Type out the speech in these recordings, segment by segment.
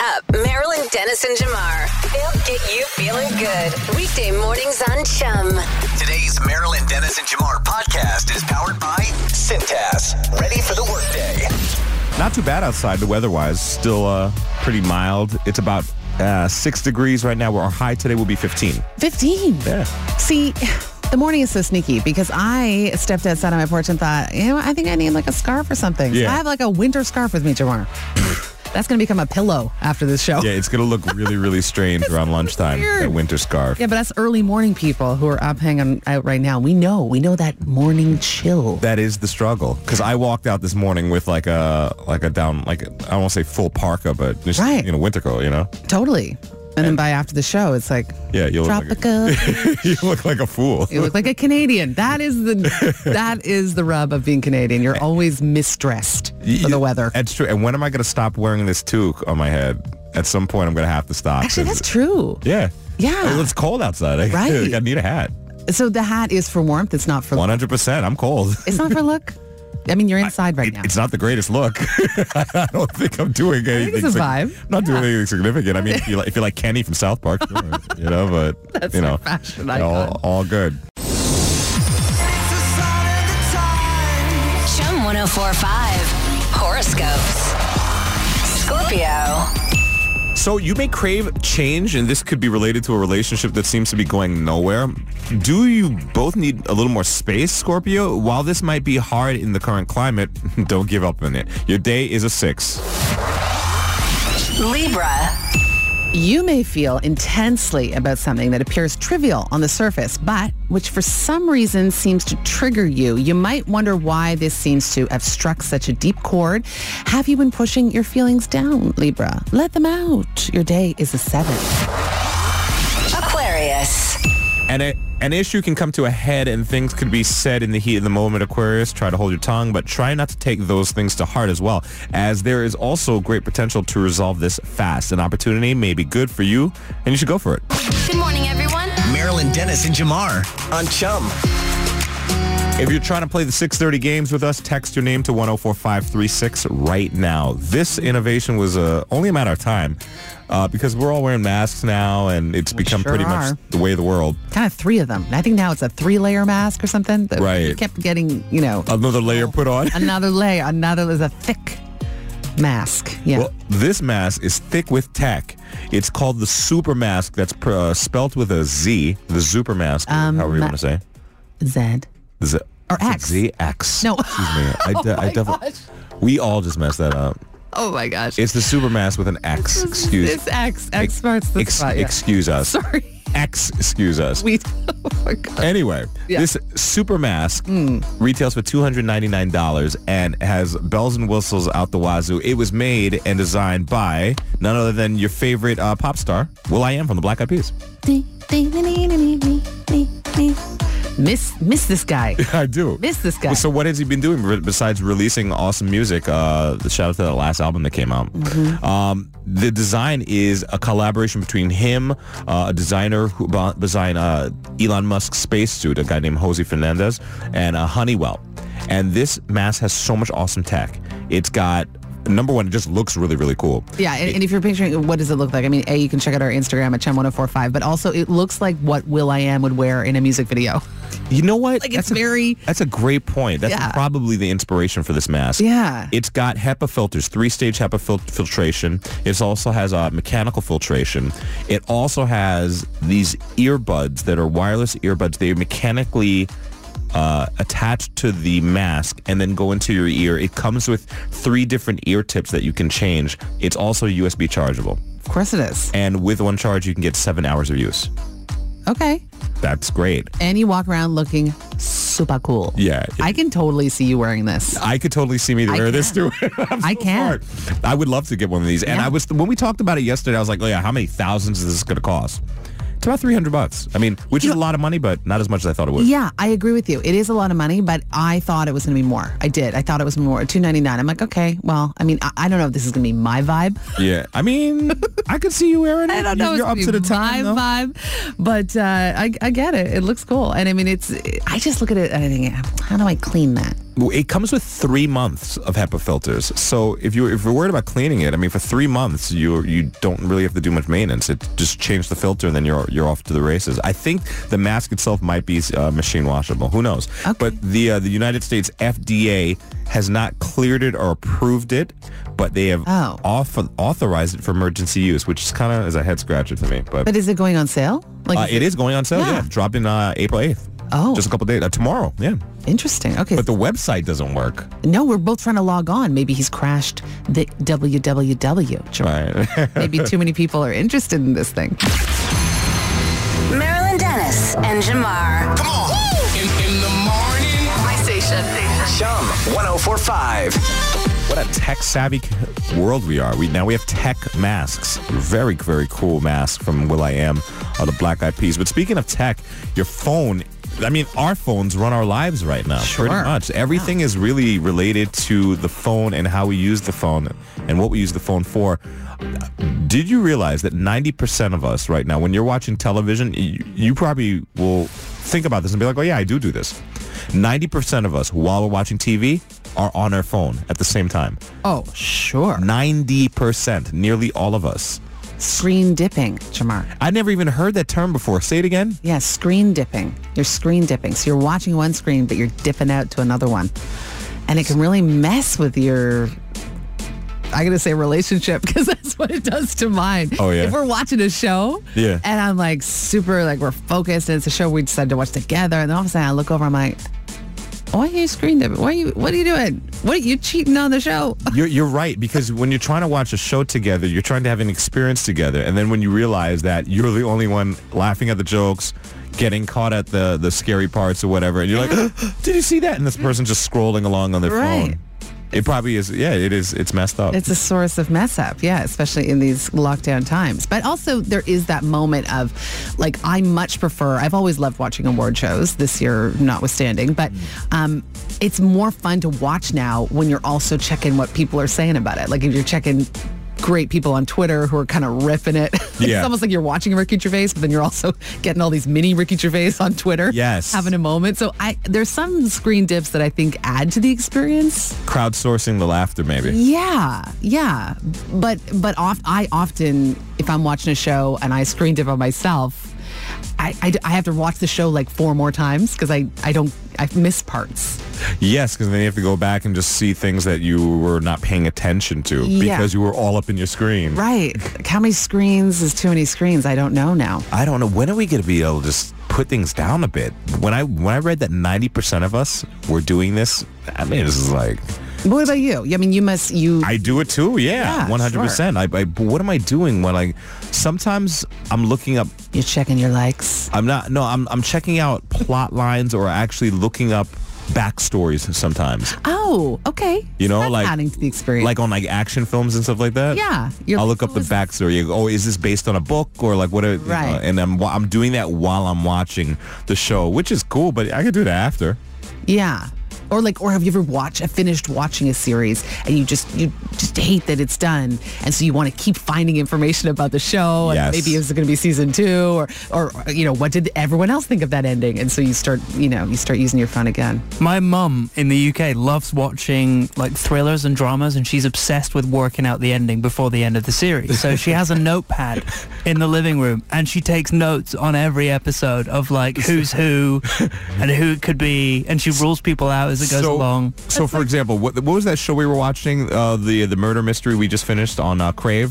up. Marilyn, Dennis, and Jamar. They'll get you feeling good. Weekday mornings on Chum. Today's Marilyn, Dennis, and Jamar podcast is powered by Cintas. Ready for the workday. Not too bad outside, the weather-wise. Still pretty mild. It's about 6 degrees right now, where our high today will be 15. 15? Yeah. See, the morning is so sneaky because I stepped outside on my porch and thought, I think I need like a scarf or something. Yeah. So I have like a winter scarf with me, Jamar. That's going to become a pillow after this show. Yeah, it's going to look really, really strange around lunchtime, weird. that winter scarf. Yeah, but that's early morning people who are up hanging out right now. We know that morning chill. That is the struggle. Because I walked out this morning with I won't say full parka, but just, Right. Winter coat, Totally. And then by after the show, it's like, Yeah, you look tropical. you look like a fool. You look like a Canadian. That is the rub of being Canadian. You're always misdressed for the weather. That's true. And when am I going to stop wearing this toque on my head? At some point, I'm going to have to stop. Actually, that's true. Yeah. Yeah. It's cold outside. Right. I need a hat. So the hat is for warmth. It's not for look. 100%. I'm cold. It's not for look. I mean, you're inside right now. It's not the greatest look. I don't think I'm doing anything. it's a vibe. I'm not doing anything significant. I mean, if you're like Kenny from South Park, sure, but That's my fashion icon. all good. Chum 1045. Horoscopes. Scorpio. So you may crave change, and this could be related to a relationship that seems to be going nowhere. Do you both need a little more space, Scorpio? While this might be hard in the current climate, don't give up on it. Your day is a 6. Libra. You may feel intensely about something that appears trivial on the surface, but which for some reason seems to trigger you. You might wonder why this seems to have struck such a deep chord. Have you been pushing your feelings down, Libra? Let them out. Your day is a 7. Aquarius. And an issue can come to a head and things could be said in the heat of the moment, Aquarius. Try to hold your tongue, but try not to take those things to heart as well, as there is also great potential to resolve this fast. An opportunity may be good for you, and you should go for it. Good morning, everyone. Marilyn, Dennis, and Jamar on Chum. If you're trying to play the 6:30 games with us, text your name to 104536 right now. This innovation was only a matter of time because we're all wearing masks now, and it's become sure pretty are. much the way of the world. Kind of 3 of them. I think now it's a 3-layer mask or something. That Right. You kept getting, Another layer put on. another layer. Another is a thick mask. Yeah. Well, this mask is thick with tech. It's called the Super Mask. That's spelt with a Z. The Super Mask, however you want to say. Z. Z Or X. Z X. No. Excuse me. I definitely. We all just messed that up. Oh my gosh. It's the Super Mask with an X. Excuse. It's X. X starts the spot. Yeah. Excuse us. Sorry. X. Excuse us. Oh my God. Anyway, Yeah. this Super Mask retails for $299 and has bells and whistles out the wazoo. It was made and designed by none other than your favorite pop star, will.i.am from the Black Eyed Peas. Miss this guy. I do. Miss this guy. So what has he been doing besides releasing awesome music? The shout out to the last album that came out. The design is a collaboration between him, a designer who designed Elon Musk's spacesuit, a guy named Jose Fernandez, and Honeywell. And this mask has so much awesome tech. It's got, number one, it just looks really, really cool. Yeah, and if you're picturing, what does it look like? I mean, you can check out our Instagram at Chum1045, but also it looks like what will.i.am would wear in a music video. You know what? Like it's very... That's a great point. That's probably the inspiration for this mask. Yeah. It's got HEPA filters, 3-stage HEPA filtration. It also has mechanical filtration. It also has these earbuds that are wireless earbuds. They're mechanically attached to the mask and then go into your ear. It comes with 3 different ear tips that you can change. It's also USB chargeable. Of course it is. And with one charge, you can get 7 hours of use. Okay. That's great. And you walk around looking super cool. Yeah. I can totally see you wearing this. I could totally see me wear this too. I can. Smart. I would love to get one of these. And when we talked about it yesterday, I was like, oh yeah, how many thousands is this going to cost? It's about $300. I mean, which is a lot of money, but not as much as I thought it would. Yeah, I agree with you. It is a lot of money, but I thought it was going to be more. I did. I thought it was more. $299. I'm like, okay, well, I mean, I don't know if this is going to be my vibe. Yeah, I mean, I could see you wearing it. I don't know. You're up to the time, my vibe, but I get it. It looks cool, and I mean, I just look at it and I think, how do I clean that? It comes with 3 months of HEPA filters. So if you're worried about cleaning it, I mean, for 3 months, you don't really have to do much maintenance. It just change the filter and then you're off to the races. I think the mask itself might be machine washable. Who knows? Okay. But the United States FDA has not cleared it or approved it, but they have authorized it for emergency use, which is kind of is a head scratcher to me. But is it going on sale? it is going on sale. Yeah, dropped in April 8th. Oh. Just a couple days. Tomorrow, yeah. Interesting. Okay. But the website doesn't work. No, we're both trying to log on. Maybe he's crashed the www. Right. Maybe too many people are interested in this thing. Marilyn Dennis and Jamar. Come on. In the morning. My station. Chum 104.5. What a tech-savvy world we are. We have tech masks. Very, very cool mask from will.i.am, the Black Eyed Peas. But speaking of tech, your phone, I mean, our phones run our lives right now. Sure. Pretty much. Everything is really related to the phone and how we use the phone and what we use the phone for. Did you realize that 90% of us right now, when you're watching television, you probably will think about this and be like, oh yeah, I do this. 90% of us, while we're watching TV, are on our phone at the same time. Oh, sure. 90%, nearly all of us. Screen dipping, Jamar. I never even heard that term before. Say it again. Yeah, screen dipping. You're screen dipping. So you're watching one screen, but you're dipping out to another one. And it can really mess with your, I'm going to say relationship, because that's what it does to mine. Oh, yeah? If we're watching a show, Yeah. and I'm like super, like we're focused, and it's a show we decided to watch together, and then all of a sudden I look over, I'm like, why are you screen dipping? What are you doing? What are you cheating on the show? You're right, because when you're trying to watch a show together, you're trying to have an experience together. And then when you realize that you're the only one laughing at the jokes, getting caught at the scary parts or whatever, and you're like, did you see that? And this person's just scrolling along on their Right. phone. It probably is. Yeah, it is. It's messed up. It's a source of mess up, yeah, especially in these lockdown times. But also there is that moment of, like, I much prefer, I've always loved watching award shows, this year notwithstanding, but it's more fun to watch now when you're also checking what people are saying about it. Like if you're checking great people on Twitter who are kind of ripping it. Yeah. It's almost like you're watching Ricky Gervais, but then you're also getting all these mini Ricky Gervais on Twitter. Yes. Having a moment. So there's some screen dips that I think add to the experience. Crowdsourcing the laughter, maybe. Yeah. But I often, if I'm watching a show and I screen dip on myself, I have to watch the show like 4 more times because I miss parts. Yes, because then you have to go back and just see things that you were not paying attention to because you were all up in your screen. Right. Like how many screens is too many screens? I don't know now. I don't know. When are we going to be able to just put things down a bit? When I read that 90% of us were doing this, I mean, this is like... What about you? I mean, I do it too, yeah 100%. Sure. But what am I doing when sometimes I'm looking up... You're checking your likes. I'm checking out plot lines or actually looking up backstories sometimes. Oh, okay. You know, That's like adding to the experience. Like on action films and stuff like that. Yeah. I'll look up the backstory. Oh, is this based on a book or like what? Right. And I'm doing that while I'm watching the show, which is cool. But I could do that after. Yeah. Or have you ever finished watching a series and you just hate that it's done, and so you want to keep finding information about the show, and Yes. maybe is it going to be season 2 or what did everyone else think of that ending, and so you start using your phone again. My mum in the UK loves watching like thrillers and dramas, and she's obsessed with working out the ending before the end of the series. So she has a notepad in the living room and she takes notes on every episode of like who's who and who it could be, and she rules people out as it goes along. So, for example, what was that show we were watching? The murder mystery we just finished on Crave.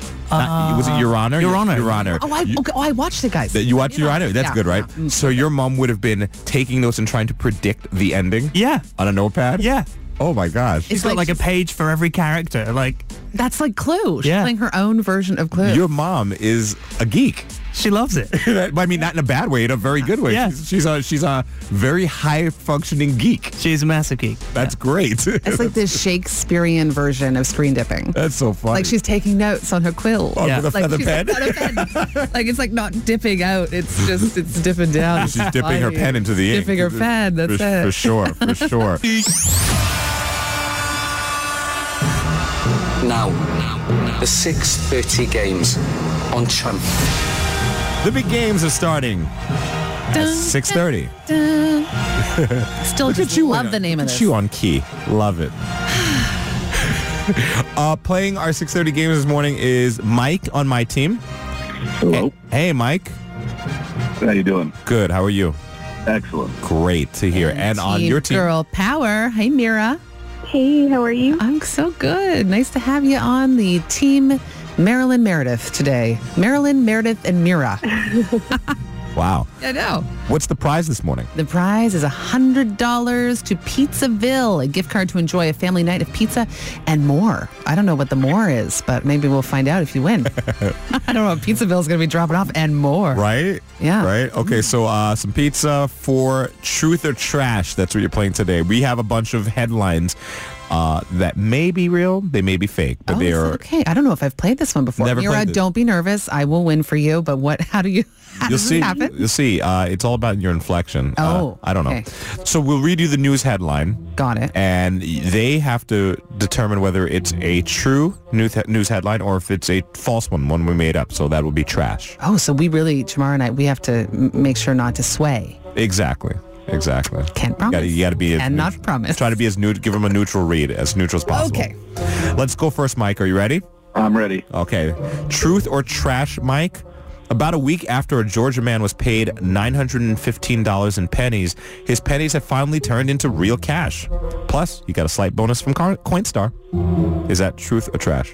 Was it Your Honor? Your Honor. Your Honor. I watched it, guys. You watched Your Honor? That's Yeah. good, right? Yeah. So your mom would have been taking notes and trying to predict the ending? Yeah. On a notepad? Yeah. Oh my gosh. She's got like a page for every character. Like, That's like Clue. She's Yeah. playing her own version of Clue. Your mom is a geek. she loves it. I mean, not in a bad way, in a very good way. Yeah. She's a very high functioning geek. She's a massive geek. That's great. It's like this Shakespearean version of screen dipping. That's so funny. Like she's taking notes on her quill. Oh, Yeah. with a feather she's pen. on a pen. Like it's like not dipping out. It's dipping down. She's dipping her pen into the ink. Dipping her pen. That's it. For sure. Now, the 6:30 games on Chum. The big games are starting at 6:30. Dun. Still just love the name of Look at this. you on key. Love it. Playing our 6:30 games this morning is Mike on my team. Hello. Hey, Mike. How you doing? Good. How are you? Excellent. Great to hear. And on your team. Girl Power. Hey, Mira. Hey, how are you? I'm so good. Nice to have you on the team Marilyn Meredith today. Marilyn, Meredith, and Mira. Wow. I know. What's the prize this morning? The prize is $100 to Pizzaville, a gift card to enjoy a family night of pizza and more. I don't know what the more is, but maybe we'll find out if you win. I don't know what Pizzaville is going to be dropping off and more. Right? Yeah. Right? Okay, so some pizza for Truth or Trash. That's what you're playing today. We have a bunch of headlines that may be real, they may be fake, but they is are... it okay. I don't know if I've played this one before. Never Mira, played this. don't be nervous. I will win for you, but how You'll does see. it happen? You'll see. It's all about your inflection. Oh, I don't know. okay. So we'll read you the news headline. Got it. And they have to determine whether it's a true news headline or if it's a false one we made up. So that will be trash. Oh, so we really, tomorrow night, we have to make sure not to sway. Exactly. Can't promise. You got to be. Cannot promise. Try to be as neutral. Give them a neutral read, as neutral as possible. Okay. Let's go first, Mike. Are you ready? I'm ready. Okay. Truth or trash, Mike? About a week after a Georgia man was paid $915 in pennies, his pennies have finally turned into real cash. Plus, you got a slight bonus from Coinstar. Is that truth or trash?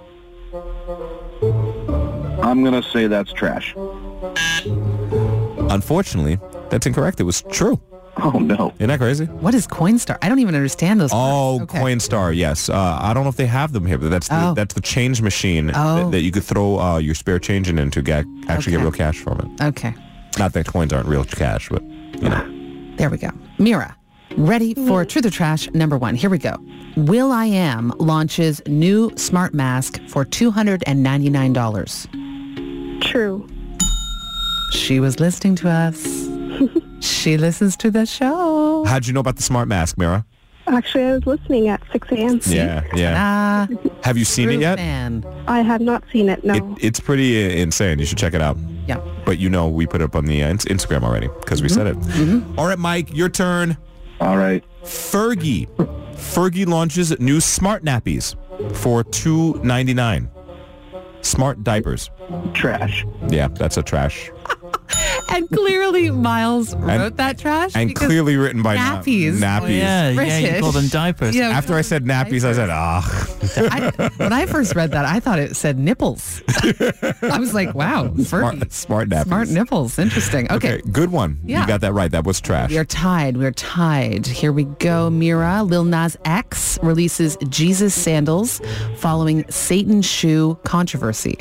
I'm going to say that's trash. Unfortunately, that's incorrect. It was true. Oh, no. Isn't that crazy? What is Coinstar? I don't even understand those Oh, words. Okay. Coinstar, yes. I don't know if they have them here, but that's the change machine that you could throw your spare change in and to actually get real cash from it. Okay. Not that coins aren't real cash, but, you know. There we go. Mira, ready for Truth or Trash number 1. Here we go. will.i.am launches new smart mask for $299. True. She was listening to us. She listens to the show. How'd you know about the smart mask, Mira? Actually, I was listening at 6 a.m. Yeah. Have you seen it yet? Man. I have not seen it, no. It's pretty insane. You should check it out. Yeah. But we put it up on the Instagram already because we said it. All right, Mike, your turn. All right. Fergie. Fergie launches new smart nappies for $2.99. Smart diapers. Trash. Yeah, that's a trash. And clearly Miles wrote that trash. And because clearly written by nappies. Nappies. Yeah, you British. call them diapers. Yeah, After I said nappies, I said, when I first read that, I thought it said nipples. I was like, wow, Fergie. smart nappies. Smart nipples. Interesting. Okay. Good one. Yeah. You got that right. That was trash. We're tied. Here we go, Mira. Lil Nas X releases Jesus sandals following Satan shoe controversy.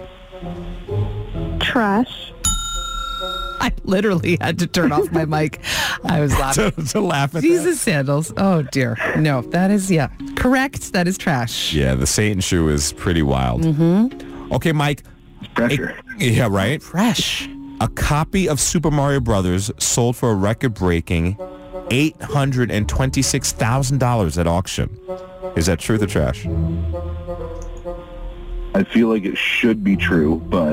Trash. I literally had to turn off my mic. I was laughing. to laugh at Jesus sandals. Oh, dear. No, that is, correct. That is trash. that. Yeah, the Satan shoe is pretty wild. Okay, Mike. Pressure. Yeah, right? Fresh. A copy of Super Mario Brothers sold for a record-breaking $826,000 at auction. Is that truth or trash? I feel like it should be true, but...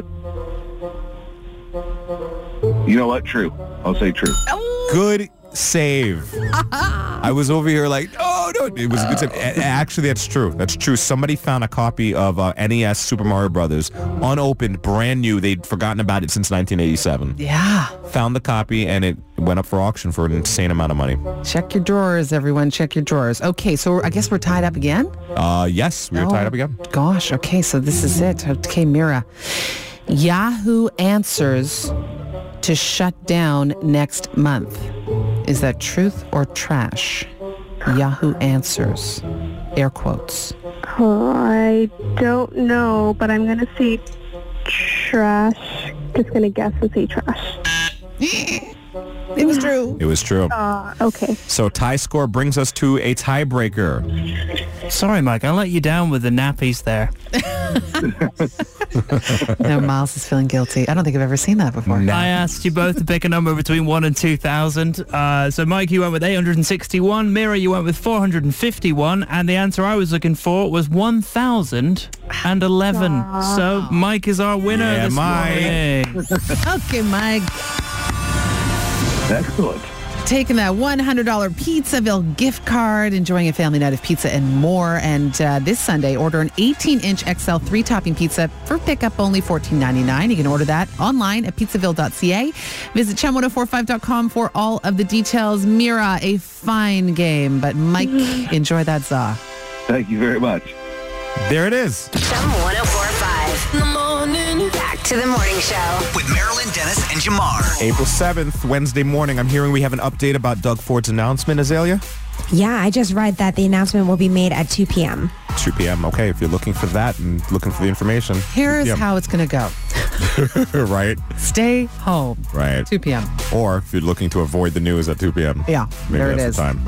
You know what? True. I'll say true. Good save. I was over here like, oh, no. It was a good save. Actually, that's true. That's true. Somebody found a copy of NES Super Mario Brothers, unopened, brand new. They'd forgotten about it since 1987. Yeah. Found the copy, and it went up for auction for an insane amount of money. Check your drawers, everyone. Check your drawers. Okay, so I guess we're tied up again? Yes, we were tied up again. Gosh, okay, so this is it. Okay, Mira. Yahoo answers to shut down next month. Is that truth or trash? Yahoo answers. Air quotes. Oh, I don't know, but I'm going to say trash. Just going to guess and say trash. It was true. It was true. Okay. So tie score brings us to a tiebreaker. Sorry, Mike, I let you down with the nappies there. No, Miles is feeling guilty. I don't think I've ever seen that before. I asked you both to pick a number between 1 and 2,000. So, Mike, you went with 861. Mira, you went with 451. And the answer I was looking for was 1,011. So, Mike is our winner this Mike. morning. Okay, Mike. Excellent. Taking that $100 Pizzaville gift card, enjoying a family night of pizza and more. And this Sunday, order an 18-inch XL 3-topping pizza for pickup only $14.99. You can order that online at pizzaville.ca. Visit chum1045.com for all of the details. Mira, a fine game. But Mike, enjoy that za. Thank you very much. There it is. Chum 1045. In the morning. Back to the morning show. With Marilyn Dennis and Jamar. April 7th, Wednesday morning. I'm hearing we have an update about Doug Ford's announcement, Azalea. Yeah, I just read that the announcement will be made at 2 p.m. 2 p.m. Okay, if you're looking for that and looking for the information. Here's how it's going to go. Right. Stay home. Right. 2 p.m. Or if you're looking to avoid the news at 2 p.m. Yeah, maybe there it that's is. the time.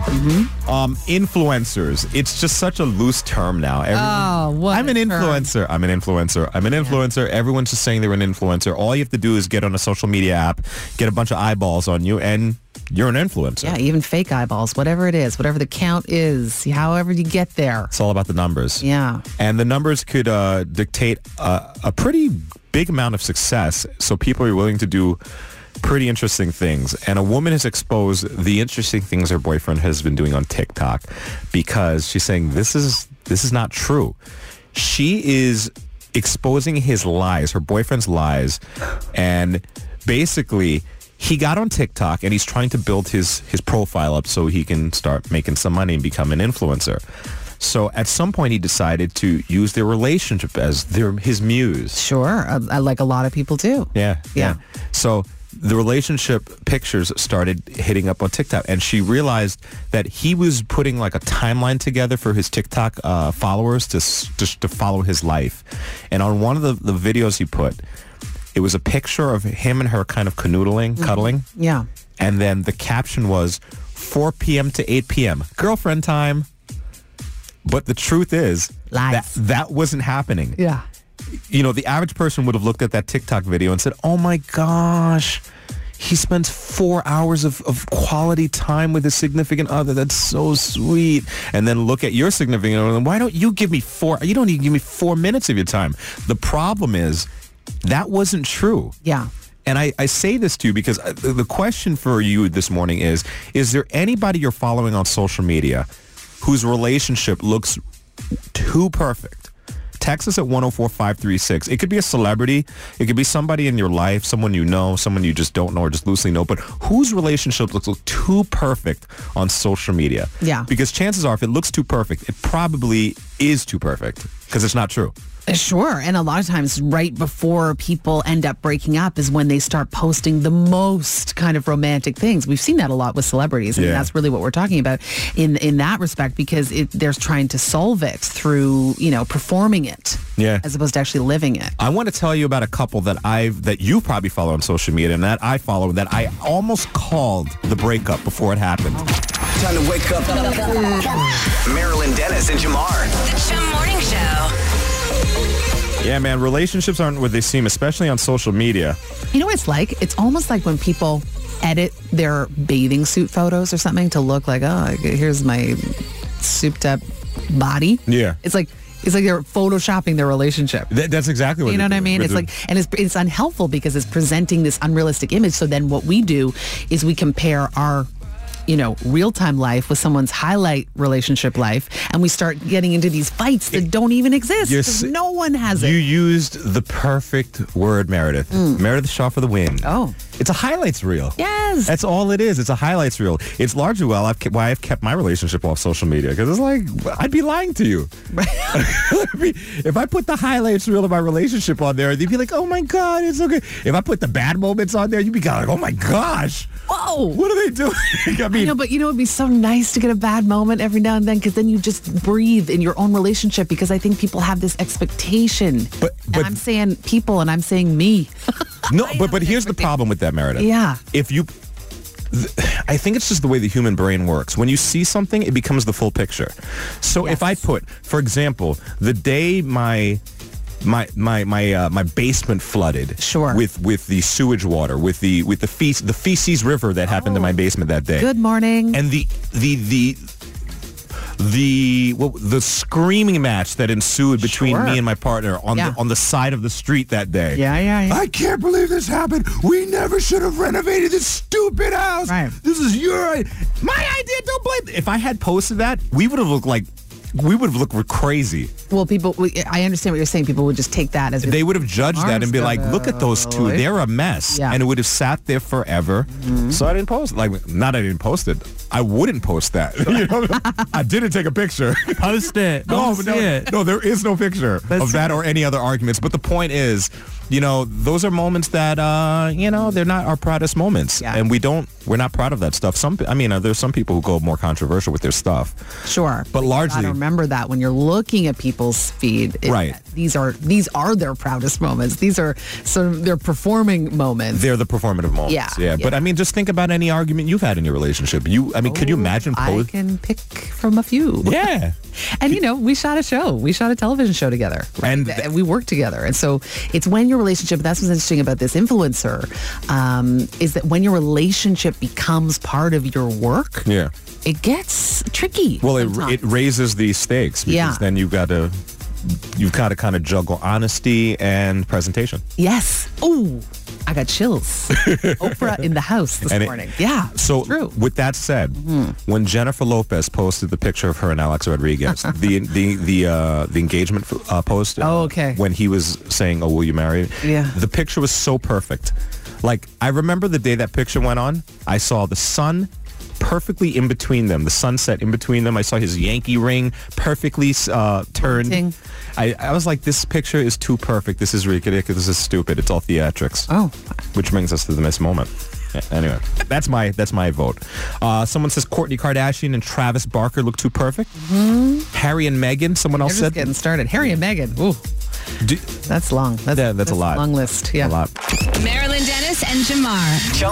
Influencers. It's just such a loose term now. I'm an influencer. I'm an influencer. I'm an influencer. Everyone's just saying they're an influencer. All you have to do is get on a social media app, get a bunch of eyeballs on you, and you're an influencer. Yeah, even fake eyeballs, whatever it is, whatever the count is, however you get there. It's all about the numbers. Yeah. And the numbers could dictate a pretty big amount of success. So people are willing to do pretty interesting things. And a woman has exposed the interesting things her boyfriend has been doing on TikTok because she's saying this is not true. She is exposing his lies, her boyfriend's lies, and basically he got on TikTok and he's trying to build his profile up so he can start making some money and become an influencer. So at some point he decided to use their relationship as his muse. Sure, like a lot of people do. Yeah. So the relationship pictures started hitting up on TikTok, and she realized that he was putting like a timeline together for his TikTok followers to follow his life. And on one of the videos he put, it was a picture of him and her kind of canoodling, cuddling. Yeah. And then the caption was 4 p.m. to 8 p.m. girlfriend time. But the truth is that wasn't happening. Yeah. You know, the average person would have looked at that TikTok video and said, oh my gosh, he spends 4 hours of quality time with his significant other. That's so sweet. And then look at your significant other. Why don't you give me you don't even give me 4 minutes of your time. The problem is that wasn't true. Yeah. And I say this to you because the question for you this morning is there anybody you're following on social media whose relationship looks too perfect? Text us at 104536. It could be a celebrity. It could be somebody in your life, someone you know, someone you just don't know or just loosely know, but whose relationship looks too perfect on social media? Yeah. Because chances are if it looks too perfect, it probably is too perfect because it's not true. Sure. And a lot of times right before people end up breaking up is when they start posting the most kind of romantic things. We've seen that a lot with celebrities. And that's really what we're talking about in that respect, because they're trying to solve it through, performing it. Yeah. As opposed to actually living it. I want to tell you about a couple that you probably follow on social media and that I follow that I almost called the breakup before it happened. Time to wake up. Marilyn Dennis and Jamar. The Chum Morning Show. Yeah, man, relationships aren't what they seem, especially on social media. You know what it's like? It's almost like when people edit their bathing suit photos or something to look like, oh, here's my souped up body. Yeah. It's like they're photoshopping their relationship. That's exactly what you know what I mean? It's like, and it's unhelpful because it's presenting this unrealistic image. So then what we do is we compare our real-time life with someone's highlight relationship life, and we start getting into these fights that don't even exist because no one has it. You used the perfect word, Meredith. Meredith Shaw for the win. Oh. It's a highlights reel. Yes. That's all it is. It's a highlights reel. It's largely why I've kept my relationship off social media, because it's like, I'd be lying to you. If I put the highlights reel of my relationship on there, you'd be like, oh my God, it's okay. If I put the bad moments on there, you'd be like, oh my gosh. Whoa. What are they doing? I know, but it'd be so nice to get a bad moment every now and then, because then you just breathe in your own relationship, because I think people have this expectation. But and I'm saying people and I'm saying me. No, but here's the problem with that, Meredith. Yeah. I think it's just the way the human brain works. When you see something, it becomes the full picture. So if I put, for example, the day my basement flooded, sure, with the sewage water, with the feces river that happened in my basement that day. Good morning. And the screaming match that ensued between Sure. me and my partner on Yeah. the side of the street that day. Yeah. I can't believe this happened. We never should have renovated this stupid house. Right. This is my idea. Don't blame. If I had posted that, we would have looked crazy. Well, I understand what you're saying. People would just take that as They would have judged that and be like, look at those two. They're a mess. Yeah. And it would have sat there forever. So I didn't post it. I didn't post it. I wouldn't post that. You know? I didn't take a picture. Post it. Don't see it. No, there is no picture of that or any other arguments. But the point is, those are moments that, they're not our proudest moments. Yeah. And we're not proud of that stuff. There's some people who go more controversial with their stuff. Sure. But largely, gotta remember that when you're looking at people's feed, Right. These are their proudest moments. These are sort of their performing moments. they're the performative moments. Yeah. But just think about any argument you've had in your relationship. Could you imagine? I can pick from a few. Yeah. And we shot a show. We shot a television show together. And And we worked together. And so it's when your relationship, that's what's interesting about this influencer, is that when your relationship becomes part of your work, Yeah. it gets tricky. Well, sometimes. it raises the stakes because Yeah. then you've got to kind of juggle honesty and presentation. Yes. Oh, I got chills. Oprah in the house this morning. Yeah. So true. with that said, when Jennifer Lopez posted the picture of her and Alex Rodriguez, the engagement post. Oh, okay. When he was saying, "Oh, will you marry?" Yeah. The picture was so perfect. Like, I remember the day that picture went on. I saw the sun perfectly in between them, the sunset in between them. I saw his Yankee ring perfectly turned. Pointing. I was like, this picture is too perfect. This is ridiculous. This is stupid. It's all theatrics. Oh. Which brings us to the missed moment. Anyway, that's my vote. Someone says Kourtney Kardashian and Travis Barker look too perfect. Harry and Meghan. Someone else They're just said. getting started. Harry and Meghan. Ooh. That's long. That's a lot. Long list. Yeah. A lot. Marilyn Dennis and Jamar. Chum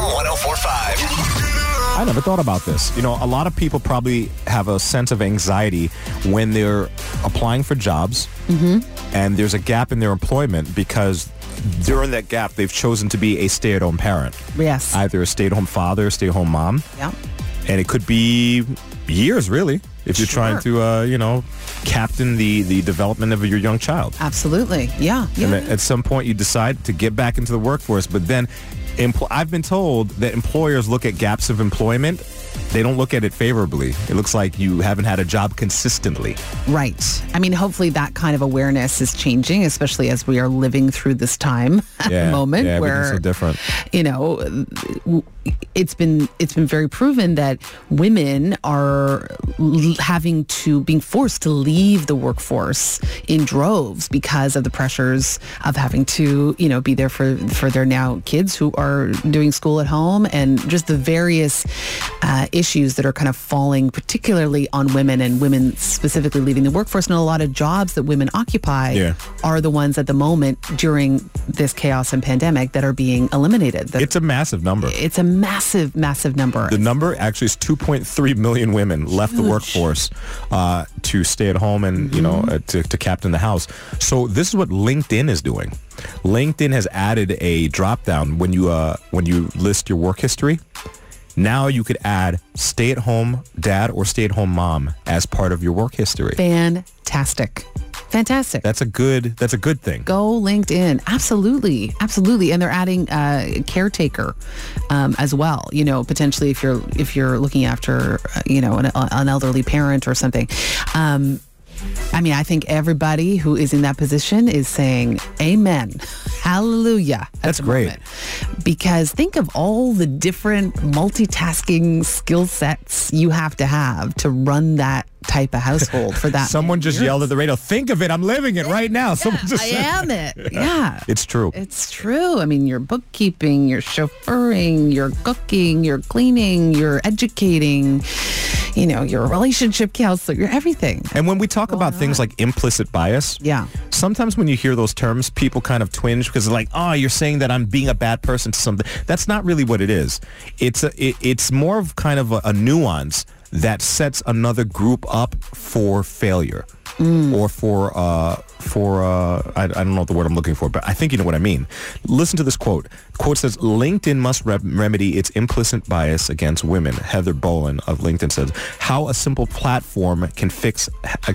1045. I never thought about this. A lot of people probably have a sense of anxiety when they're applying for jobs and there's a gap in their employment because during that gap, they've chosen to be a stay-at-home parent. Yes. Either a stay-at-home father, stay-at-home mom. Yeah. And it could be years, really, if you're trying to, captain the development of your young child. Absolutely. Yeah. And at some point, you decide to get back into the workforce. But then I've been told that employers look at gaps of employment. They don't look at it favorably. It looks like you haven't had a job consistently. Right. I mean, hopefully that kind of awareness is changing, especially as we are living through this time at the moment where everything's so different. It's been very proven that women are being forced to leave the workforce in droves because of the pressures of having to, be there for their now kids who are doing school at home, and just the various issues that are kind of falling particularly on women, and women specifically leaving the workforce. And a lot of jobs that women occupy are the ones at the moment during this chaos and pandemic that are being eliminated. It's a massive number. It's a massive, massive number. The number actually is 2.3 million women left the workforce to stay at home and, to captain the house. So this is what LinkedIn is doing. LinkedIn has added a drop down when you list your work history. Now you could add stay-at-home dad or stay-at-home mom as part of your work history. Fantastic. That's a good thing. Go LinkedIn. Absolutely. And they're adding caretaker as well. Potentially if you're looking after, an elderly parent or something. I think everybody who is in that position is saying amen. Hallelujah. That's great. Moment. Because think of all the different multitasking skill sets you have to run that type of household for that. Someone just yelled at the radio, think of it, I'm living it right now. Someone just I am it. Yeah. It's true. It's true. Your bookkeeping, your chauffeuring, your cooking, your cleaning, your educating, your relationship counselor, your everything. And when we talk about things like implicit bias, sometimes when you hear those terms, people kind of twinge because they're like, oh, you're saying that I'm being a bad person to something. That's not really what it is. It's more of kind of a nuance that sets another group up for failure. Or for I don't know the word I'm looking for, but I think you know what I mean. Listen to this quote. Quote says, LinkedIn must remedy its implicit bias against women. Heather Boland of LinkedIn says, how a simple platform fix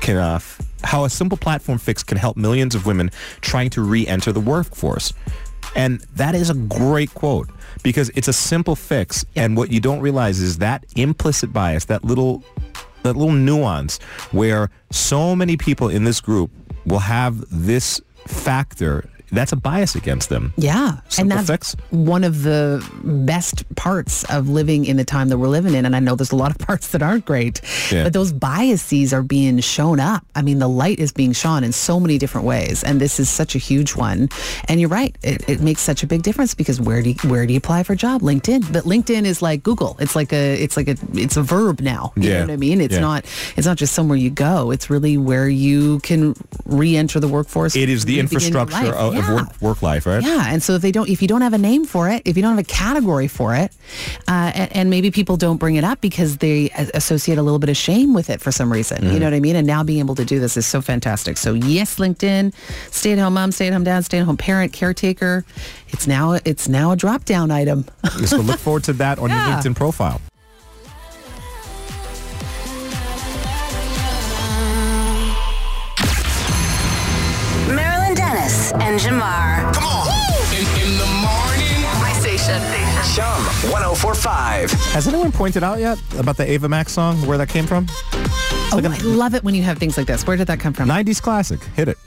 can help millions of women trying to re-enter the workforce. And that is a great quote because it's a simple fix. And what you don't realize is that implicit bias, that little nuance where so many people in this group will have this factor, that's a bias against them. Yeah. Simple and that's fix. one of the best parts of living in the time that we're living in. And I know there's a lot of parts that aren't great, but those biases are being shown up. I mean, the light is being shone in so many different ways. And this is such a huge one. And you're right. It makes such a big difference because where do you apply for a job? LinkedIn. But LinkedIn is like Google. It's a verb now. You know what I mean? It's not just somewhere you go. It's really where you can re-enter the workforce. It is the infrastructure of work life, right? Yeah, and so if you don't have a name for it, if you don't have a category for it, and maybe people don't bring it up because they associate a little bit of shame with it for some reason, you know what I mean? And now being able to do this is so fantastic. So yes, LinkedIn, stay-at-home mom, stay-at-home dad, stay-at-home parent, caretaker, it's now a drop-down item. So look forward to that on your LinkedIn profile. And Jamar. Come on. In the morning. My station. Chum 104.5. Has anyone pointed out yet about the Ava Max song, where that came from? I love it when you have things like this. Where did that come from? 90s classic. Hit it.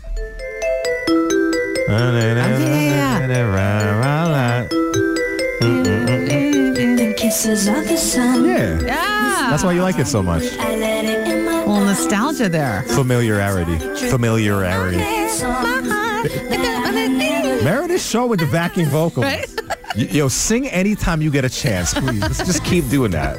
The kisses of the sun. Yeah. That's why you like it so much. Well, nostalgia there. Familiarity. Meredith Shaw with the backing vocals. Right? Yo, sing anytime you get a chance, please. Let's just keep doing that.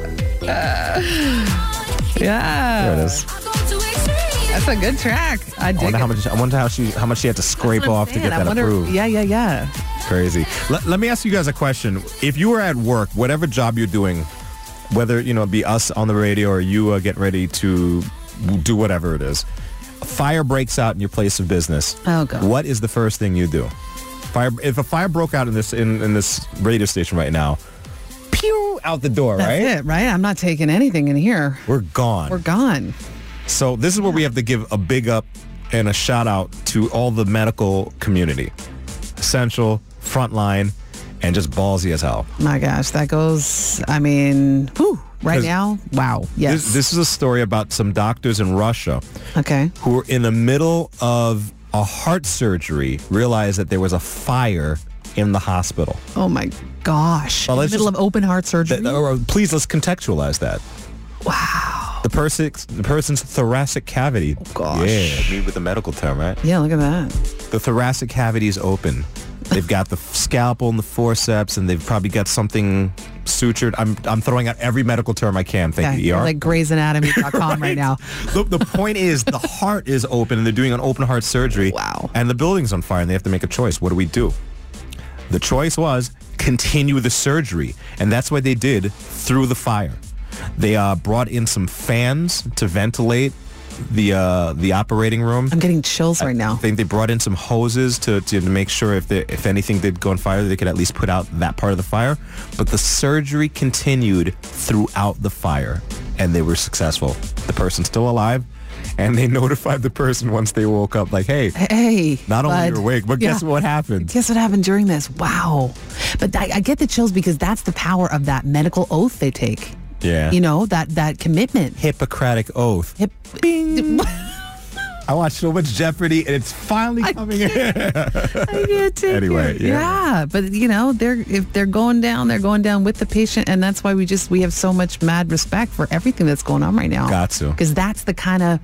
Yeah. There it is. That's a good track. I wonder how much she had to scrape off to get that approved. Yeah. Crazy. Let me ask you guys a question. If you were at work, whatever job you're doing, whether it be us on the radio or you getting ready to do whatever it is, fire breaks out in your place of business. Oh God. What is the first thing you do? If a fire broke out in this radio station right now, pew, out the door, That's right? it, right? I'm not taking anything in here. We're gone. So this is where we have to give a big up and a shout out to all the medical community. Essential, frontline, and just ballsy as hell. My gosh, that goes, right now, wow, yes. This is a story about some doctors in Russia who were in the middle of a heart surgery, realized that there was a fire in the hospital. Oh my gosh. In the middle of open heart surgery? Please, let's contextualize that. Wow. The person's thoracic cavity. Oh gosh. Yeah, me with the medical term, right? Yeah, look at that. The thoracic cavity is open. They've got the scalpel and the forceps, and they've probably got something sutured. I'm throwing out every medical term I can. Thank you, ER. Like Gray'sAnatomy.com right now. The point is the heart is open, and they're doing an open heart surgery. Wow. And the building's on fire, and they have to make a choice. What do we do? The choice was continue the surgery, and that's what they did through the fire. They brought in some fans to ventilate the operating room. I'm getting chills right now. I think they brought in some hoses to make sure if anything did go on fire, they could at least put out that part of the fire. But the surgery continued throughout the fire, and they were successful. The person's still alive, and they notified the person once they woke up, like, hey, not only you're awake, but guess what happened? Guess what happened during this? Wow. But I get the chills because that's the power of that medical oath they take. Yeah. That commitment. Hippocratic oath. Bing. I watched so much Jeopardy, and it's finally coming in. I can't take Anyway, it. yeah. But if they're going down, they're going down with the patient, and that's why we have so much mad respect for everything that's going on right now. Got to. Because that's the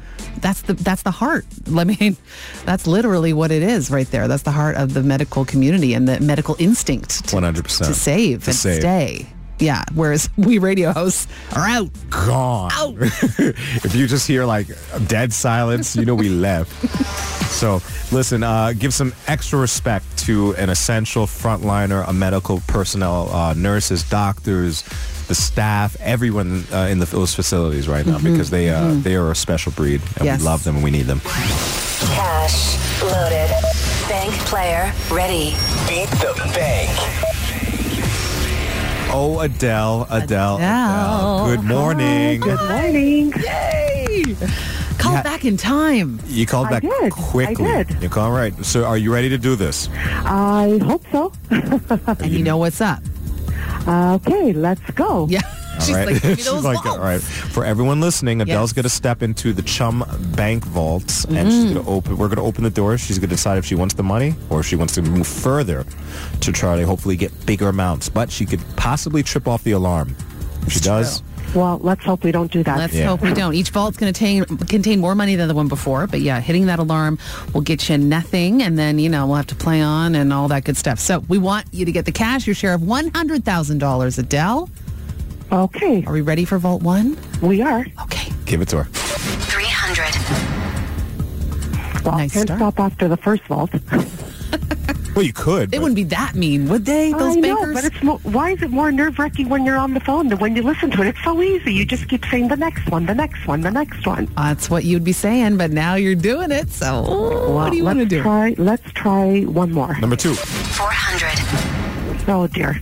heart. I mean, that's literally what it is right there. That's the heart of the medical community and the medical instinct 100% to save and stay. Yeah, whereas we radio hosts are out. Gone. Out. If you just hear like dead silence, you know we left. So listen, give some extra respect to an essential frontliner, a medical personnel, nurses, doctors, the staff, everyone in those facilities right now, because they are a special breed, and we love them and we need them. Cash loaded. Bank player ready. Beat the bank. Oh, Adele. Good morning. Good morning. Yay! Called back in time. You called back quickly. I did. You called right. So are you ready to do this? I hope so. And you know what's up. Okay, let's go. Yeah. She's All right. like, give me She's those like, vaults. all right. For everyone listening, Adele's going to step into the Chum Bank vaults, and she's going to open. We're going to open the door. She's going to decide if she wants the money or if she wants to move further to try to hopefully get bigger amounts. But she could possibly trip off the alarm. If she does. Well, let's hope we don't do that. Let's hope we don't. Each vault's going to contain more money than the one before. But yeah, hitting that alarm will get you nothing. And then, we'll have to play on and all that good stuff. So we want you to get the cash, your share of $100,000, Adele. Okay. Are we ready for Vault 1? We are. Okay. Give it to her. 300. Well, Nice can't start. stop after the first vault. Well, you could. They but- wouldn't be that mean, would they, those I bankers? know, but it's why is it more nerve-wracking when you're on the phone than when you listen to it? It's so easy. You just keep saying the next one, the next one, the next one. That's what you'd be saying, but now you're doing it. So what do you want to do? Let's try one more. Number 2. 400. Oh, dear.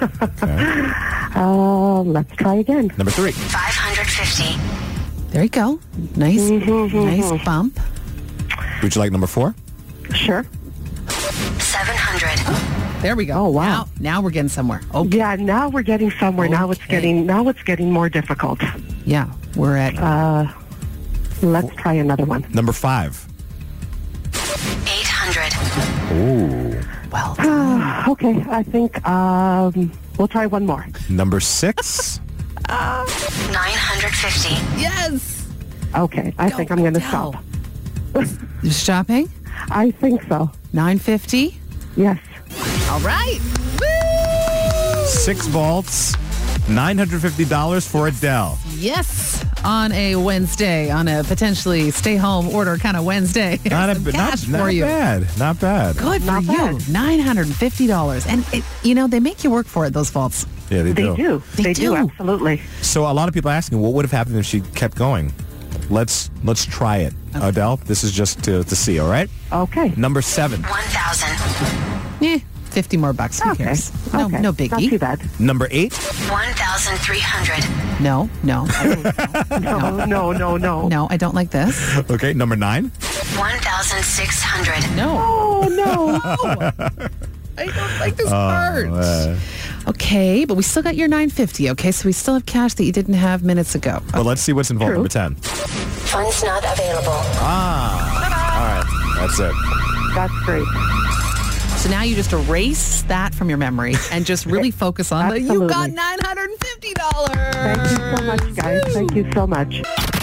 Let's try again. Number 3. 550. There you go. Nice, nice bump. Would you like number 4? Sure. 700. There we go. Oh, wow. Now we're getting somewhere. Okay. Yeah, now we're getting somewhere. Now it's getting more difficult. Yeah, we're at... Let's try another one. Number 5. 800. Ooh. well, Okay, I think we'll try one more. Number 6. 950. yes. Okay, I think I'm going to stop. You're shopping? I think so. $950. Yes. All right. 6 vaults. $950 for Adele. Yes. On a Wednesday, on a potentially stay-home order kind of Wednesday. Here's some cash for you. Not bad. Good for Not you. bad. $950. And, they make you work for it, those vaults. Yeah, they do. They do, absolutely. So a lot of people are asking, what would have happened if she kept going? Let's try it. Okay. Adele, this is just to see, all right? Okay. Number 7. 1,000. 50 more bucks. Who Okay. cares? No, Okay. no Not too biggie. bad. Number 8. 1,300. No. No. No, I don't like this. Okay, number 9. 1,600. No. Oh, no. I don't like this part. Okay, but we still got your $950, okay? So we still have cash that you didn't have minutes ago. Well, let's see what's involved. True. Number 10. Funds not available. All right, that's it. That's great. So now you just erase that from your memory and just really focus on that you got $950. Thank you so much, guys. Thank you so much.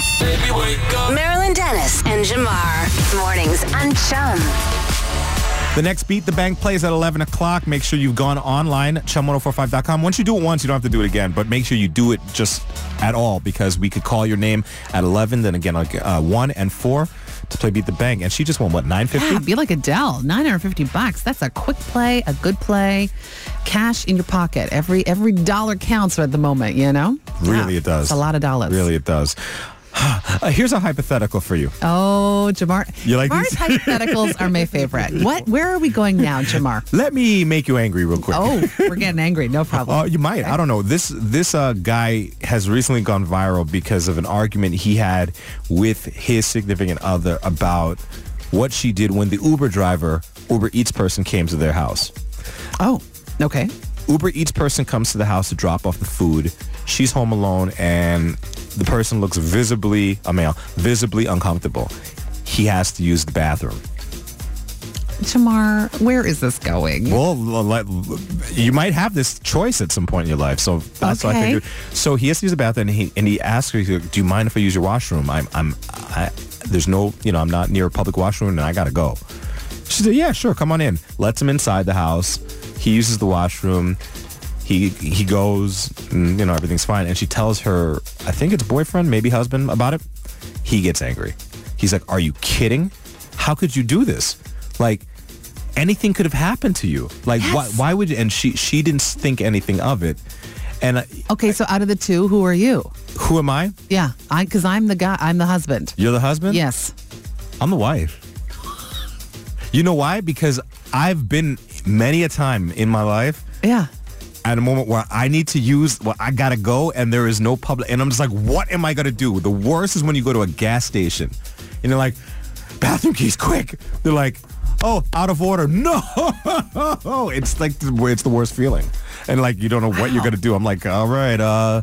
Marilyn Dennis and Jamar. Mornings on Chum. The next Beat the Bank plays at 11 o'clock. Make sure you've gone online, chum1045.com. Once you do it once, you don't have to do it again, but make sure you do it just at all, because we could call your name at 11, then again, 1 and 4 to play Beat the Bank. And she just won, what, $950? Yeah, be like Adele, $950. That's a quick play, a good play, cash in your pocket. Every dollar counts at the moment, Really, Yeah, it does. It's a lot of dollars. Really, it does. Here's a hypothetical for you. Oh, Jamar. You like Jamar's these? hypotheticals are my favorite. Where are we going now, Jamar? Let me make you angry real quick. Oh, we're getting angry. No problem. Oh, you might. I don't know. This guy has recently gone viral because of an argument he had with his significant other about what she did when the Uber Eats person came to their house. Oh, okay. Uber Eats person comes to the house to drop off the food. She's home alone, and the person looks visibly uncomfortable. He has to use the bathroom. Jamar, where is this going? Well, you might have this choice at some point in your life, so that's what I Okay. figured. So he has to use the bathroom, and he asks her, "Do you mind if I use your washroom? There's no, I'm not near a public washroom, and I gotta go." She said, "Yeah, sure, come on in." Lets him inside the house. He uses the washroom. He goes, and, everything's fine. And she tells her, I think it's boyfriend, maybe husband, about it. He gets angry. He's like, are you kidding? How could you do this? Like, anything could have happened to you. Like, why would you? And she didn't think anything of it. And okay, so out of the two, who are you? Who am I? Yeah, because I'm the guy. I'm the husband. You're the husband? Yes. I'm the wife. You know why? Because I've been many a time in my life. Yeah. At a moment where I need to use, I gotta go, and there is no public, and I'm just like, what am I gonna do? The worst is when you go to a gas station, and they're like, bathroom keys, quick. They're like, oh, out of order. No, it's like it's the worst feeling, and like you don't know what you're gonna do. I'm like, all right,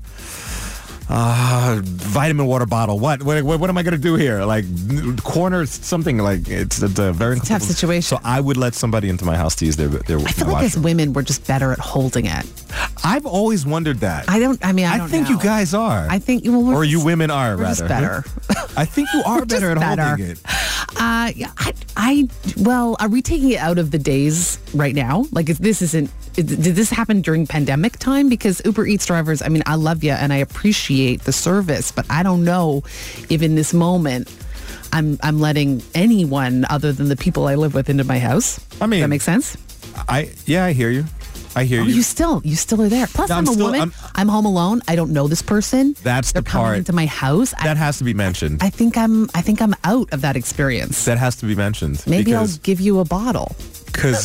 vitamin water bottle. What am I gonna do here? Like corner something. Like it's a very tough situation. So I would let somebody into my house to use their I feel like as women, we're just better at holding it. I've always wondered that. I don't think know. you guys are. I think or you women are we're rather just better. I think you are better at holding it. Well, are we taking it out of the days right now? Like, if this isn't, did this happen during pandemic time? Because Uber Eats drivers, I mean, I love you and I appreciate the service, but I don't know if in this moment I'm letting anyone other than the people I live with into my house. I mean, does that make sense? I hear you. I hear you. You still are there. Plus, I'm a woman. I'm home alone. I don't know this person. That's They're the part coming into my house. That has to be mentioned. I think I'm out of that experience. That has to be mentioned. Maybe I'll give you a bottle. Because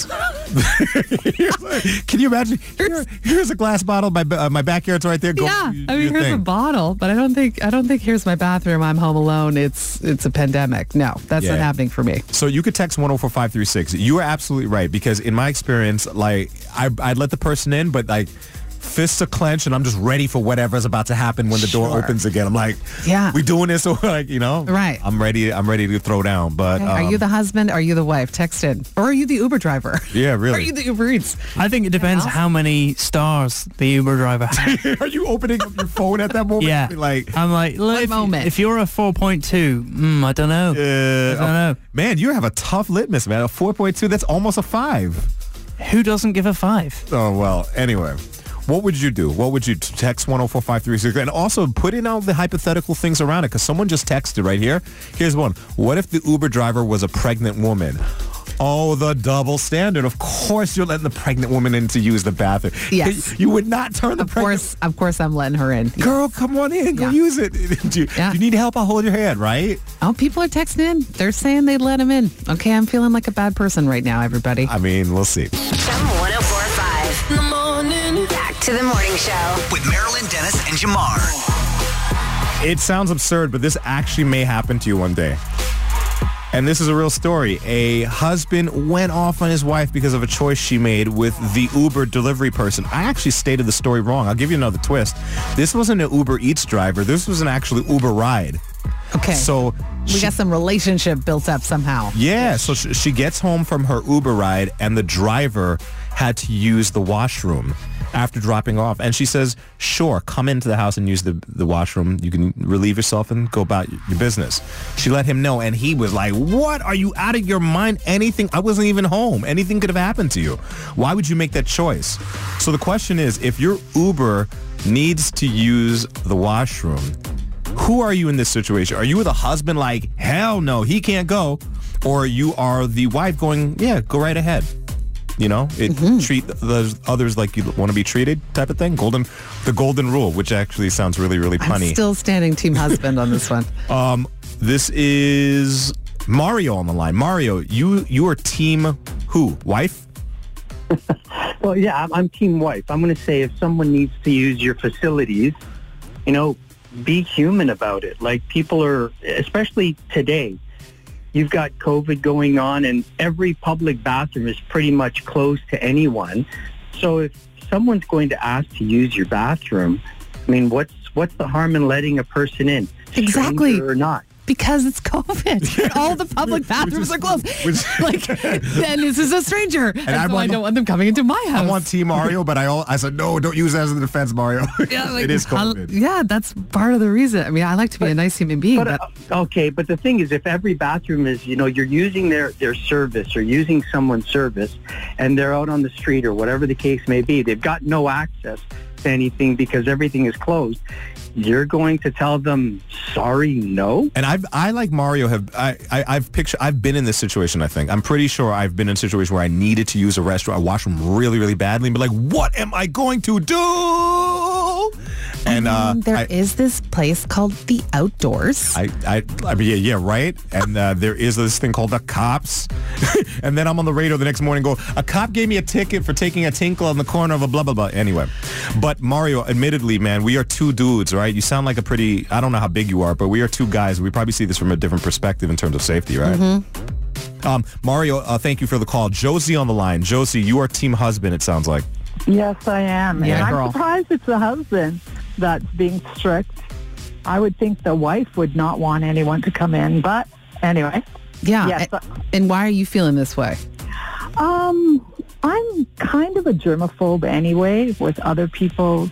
can you imagine? Here's a glass bottle. My backyard's right there. Go, yeah, here's a bottle, but I don't think here's my bathroom. I'm home alone. It's a pandemic. No, that's not happening for me. So you could text 104536. You are absolutely right, because in my experience, like I'd let the person in, but like fists are clenched and I'm just ready for whatever's about to happen when the door opens again. I'm like, we doing this, or like, right. I'm ready to throw down. But are you the husband? Are you the wife? Text in. Or are you the Uber driver? Yeah, really. Are you the Uber Eats? I think it depends how many stars the Uber driver has. Are you opening up your phone at that moment? Yeah. I'm like, look, if you're a 4.2, I don't know. I don't know. Man, you have a tough litmus, man. A 4.2, that's almost a 5. Who doesn't give a 5? Oh, well, anyway. What would you do? What would you text 104536? And also put in all the hypothetical things around it, because someone just texted right here. Here's one. What if the Uber driver was a pregnant woman? Oh, the double standard. Of course you're letting the pregnant woman in to use the bathroom. Yes. You would not turn the pregnant... Of course I'm letting her in. Girl, come on in. Go use it. Do you need help? I'll hold your hand, right? Oh, people are texting in. They're saying they'd let him in. Okay, I'm feeling like a bad person right now, everybody. I mean, we'll see. Chum 1045. In the morning. Back to the morning show. With Marilyn Dennis and Jamar. It sounds absurd, but this actually may happen to you one day. And this is a real story. A husband went off on his wife because of a choice she made with the Uber delivery person. I actually stated the story wrong. I'll give you another twist. This wasn't an Uber Eats driver. This was an actually Uber ride. Okay. So we got some relationship built up somehow. Yeah. So she gets home from her Uber ride, and the driver had to use the washroom after dropping off. And she says, sure, come into the house and use the washroom. You can relieve yourself and go about your business. She let him know, and he was like, what? Are you out of your mind? Anything? I wasn't even home. Anything could have happened to you. Why would you make that choice? So the question is, if your Uber needs to use the washroom, who are you in this situation? Are you the husband like, hell no, he can't go? Or you are the wife going, yeah, go right ahead. Treat the others like you want to be treated type of thing. The golden rule, which actually sounds really, really punny. I'm still standing team husband on this one. This is Mario on the line. Mario, you are team who? Wife? Well, yeah, I'm team wife. I'm going to say if someone needs to use your facilities, be human about it. Like, people are, especially today, you've got COVID going on and every public bathroom is pretty much closed to anyone. So if someone's going to ask to use your bathroom, I mean, what's the harm in letting a person in? Exactly. Stranger or not? Because it's COVID. All the public bathrooms are closed. Then this is a stranger. And so I don't want them coming into my house. I want Team Mario, but I said, no, don't use that as a defense, Mario. Yeah, it is COVID. Yeah, that's part of the reason. I mean, I like to be a nice human being. But the thing is, if every bathroom is, you're using their service or using someone's service, and they're out on the street or whatever the case may be, they've got no access to anything because everything is closed. You're going to tell them, sorry, no? And I like Mario I've been in this situation, I think. I'm pretty sure I've been in a situation where I needed to use a restroom, a washroom really, really badly, and be like, what am I going to do? And there is this place called The Outdoors. I mean, yeah, right? And there is this thing called the cops. And then I'm on the radio the next morning go, a cop gave me a ticket for taking a tinkle on the corner of a blah, blah, blah. Anyway. But Mario, admittedly, man, we are two dudes, right? You sound like I don't know how big you are, but we are two guys. We probably see this from a different perspective in terms of safety, right? Mm-hmm. Mario, thank you for the call. Josie on the line. Josie, you are team husband, it sounds like. Yes, I am. Yeah, and girl. I'm surprised it's the husband that's being strict. I would think the wife would not want anyone to come in, but anyway. Yeah. Yes. And why are you feeling this way? I'm kind of a germaphobe anyway with other people's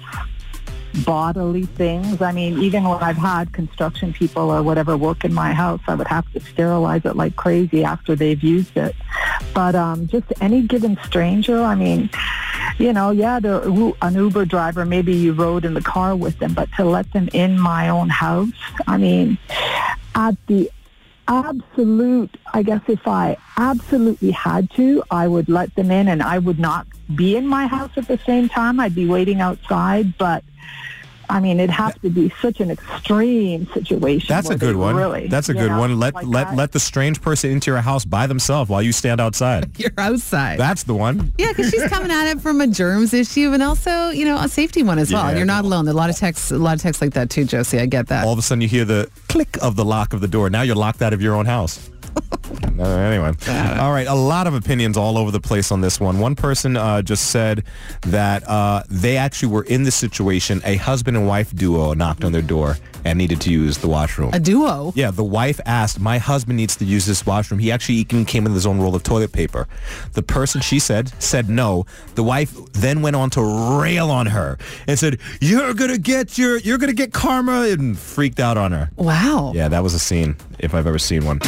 bodily things. I mean, even when I've had construction people or whatever work in my house, I would have to sterilize it like crazy after they've used it. But just any given stranger, I mean, they're an Uber driver, maybe you rode in the car with them, but to let them in my own house, I mean, at the absolute, I guess if I absolutely had to, I would let them in and I would not be in my house at the same time. I'd be waiting outside, but I mean, it'd have to be such an extreme situation. That's a good one. Really, that's a good one. Let the strange person into your house by themselves while you stand outside. You're outside. That's the one. Yeah, because she's coming at it from a germs issue and also, a safety one as well. Yeah. And you're not alone. There are a lot of texts like that too, Josie. I get that. All of a sudden you hear the click of the lock of the door. Now you're locked out of your own house. Anyway. All right. A lot of opinions all over the place on this one. One person just said that they actually were in this situation. A husband and wife duo knocked on their door and needed to use the washroom. A duo? Yeah. The wife asked, my husband needs to use this washroom. He actually even came with his own roll of toilet paper. The person, she said no. The wife then went on to rail on her and said, you're going to get karma, and freaked out on her. Wow. Yeah, that was a scene if I've ever seen one.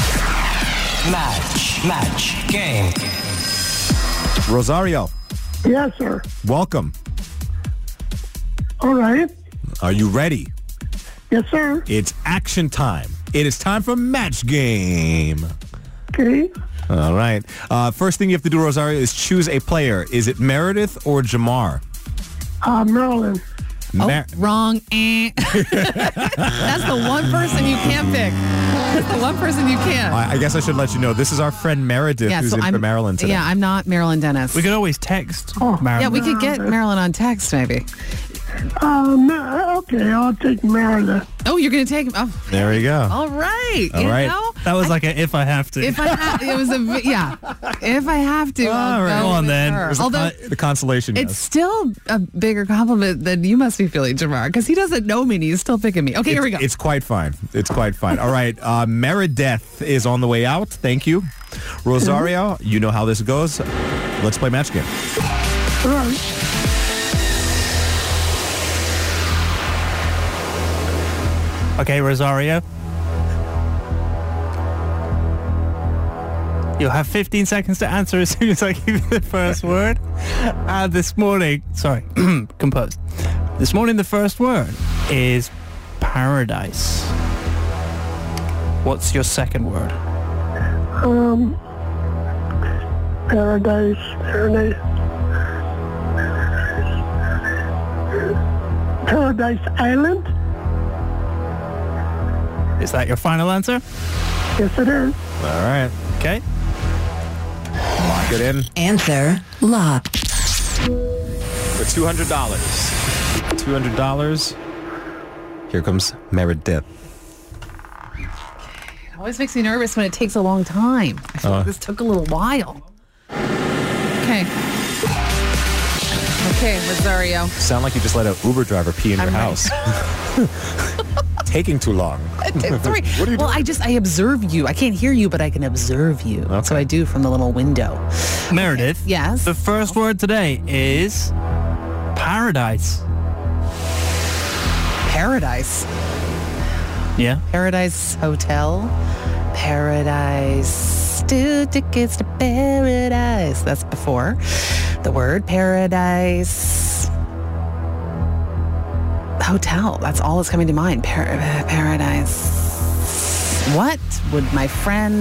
Match game. Rosario. Yes, sir. Welcome. All right. Are you ready? Yes, sir. It's action time. It is time for match game. Okay. All right. First thing you have to do, Rosario, is choose a player. Is it Meredith or Jamar? Marilyn. Wrong. That's the one person you can't pick. That's the one person you can't. I guess I should let you know. This is our friend Meredith who's in for Marilyn today. Yeah, I'm not Marilyn Dennis. We could always text Marilyn. Yeah, we could get Marilyn on text maybe. Okay, I'll take Meredith. Oh, you're going to take him? Oh. There we go. All right. All right. That was like a if I have to. If I have, it was if I have to, all right. Go on then. Although the consolation. It's still a bigger compliment than you must be feeling, Jamar, because he doesn't know me and he's still picking me. Okay, here we go. It's quite fine. It's quite fine. All right. Meredith is on the way out. Thank you. Rosario, you know how this goes. Let's play match game. All right. Okay, Rosario. You'll have 15 seconds to answer as soon as I give you the first word. And this morning, composed. This morning, the first word is paradise. What's your second word? Paradise. Paradise Island. Is that your final answer? Yes, it is. All right. Okay. Lock it in. Answer locked. For $200. $200. Here comes Meredith. It always makes me nervous when it takes a long time. I feel like this took a little while. Okay. Okay, Rosario. Sound like you just let an Uber driver pee in your house. taking too long. Sorry. What are you well, doing? I observe you. I can't hear you, but I can observe you. That's what I do from the little window. Meredith. Yes? The first word today is paradise. Paradise. Yeah. Paradise Hotel. Paradise. 2 tickets to paradise. That's before the word paradise. Hotel. That's all that's coming to mind. Paradise. What would my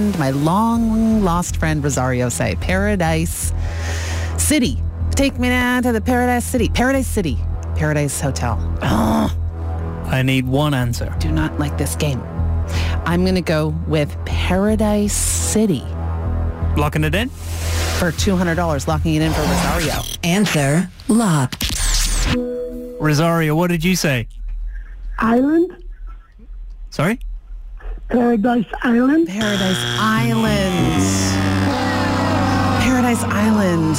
long lost friend Rosario say? Paradise City. Take me down to the Paradise City. Paradise City. Paradise Hotel. Oh, I need one answer. do not like this game. I'm going to go with Paradise City Locking it in? for $200. Locking it in for Rosario. Answer locked. Rosario, what did you say? Island? Sorry? Paradise Island? Paradise Island. Paradise Island.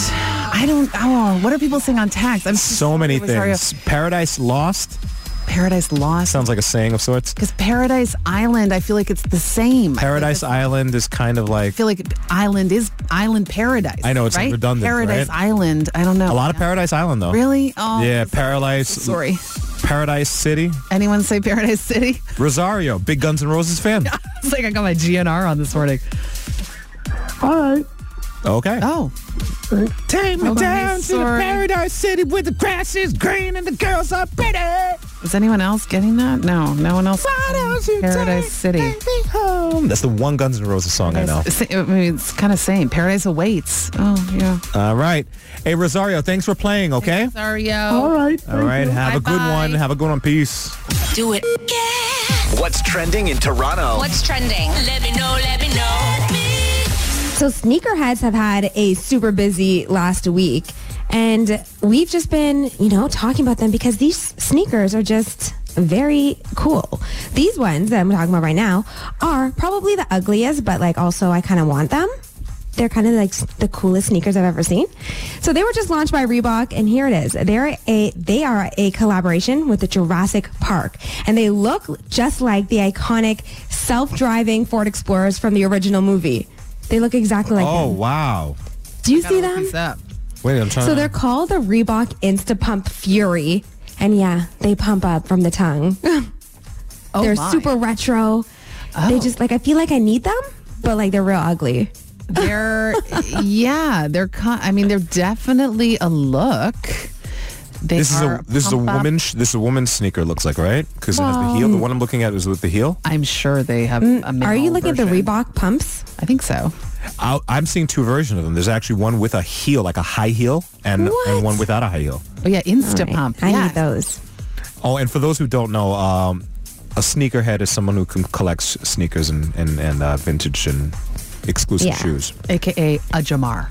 What are people saying on text? I'm So many Rosario. things. Paradise Lost Paradise Lost. sounds like a saying of sorts. Because Paradise Island, I feel like it's the same. Paradise Island is kind of like I feel like Island is Island Paradise. I know, it's right? redundant, Paradise right? Island. I don't know. a lot of Paradise Island though. Really? Oh, Yeah, Paradise. sorry. Paradise City. Anyone say Paradise City? Rosario, big Guns N' Roses fan. It's like I got my GNR on this morning. All right. Okay. Oh. Take me Okay, down to the sorry. Paradise City where the grass is green and the girls are pretty. Is anyone else getting that? No, no one else. Paradise City. That's the one I Roses song I know. I mean, it's kind of same. Paradise Awaits. Oh, yeah. All right. Hey, Rosario, thanks for playing, okay? Rosario. All right. All right. Have a good Bye-bye. one. Have a good one. Peace. Do it. What's trending in Toronto? What's trending? Let me know, let me know. So sneakerheads have had a super busy last week, and we've just been, talking about them because these sneakers are just very cool. These ones that I'm talking about right now are probably the ugliest, but also I kind of want them. They're kind of like the coolest sneakers I've ever seen. So they were just launched by Reebok, and here it is. They are a collaboration with the Jurassic Park, and they look just like the iconic self-driving Ford Explorers from the original movie. They look exactly like Oh, them. wow. Do you see them? Wait, I'm trying So to... they're called the Reebok Instapump Fury, and yeah, they pump up from the tongue. Oh, They're my. super retro. They just I feel like I need them, but they're real ugly. They're, they're definitely a look. This is a woman's sneaker, looks like, right? Because it has the heel. The one I'm looking at is with the heel. I'm sure they have a male Are you looking at the version. Reebok pumps? I think so. I'm seeing two versions of them. There's actually one with a heel, like a high heel, and one without a high heel. Oh, yeah, Instapump. I Yeah. need those. Oh, and for those who don't know, a sneakerhead is someone who collects sneakers and vintage and exclusive shoes. AKA a Jamar.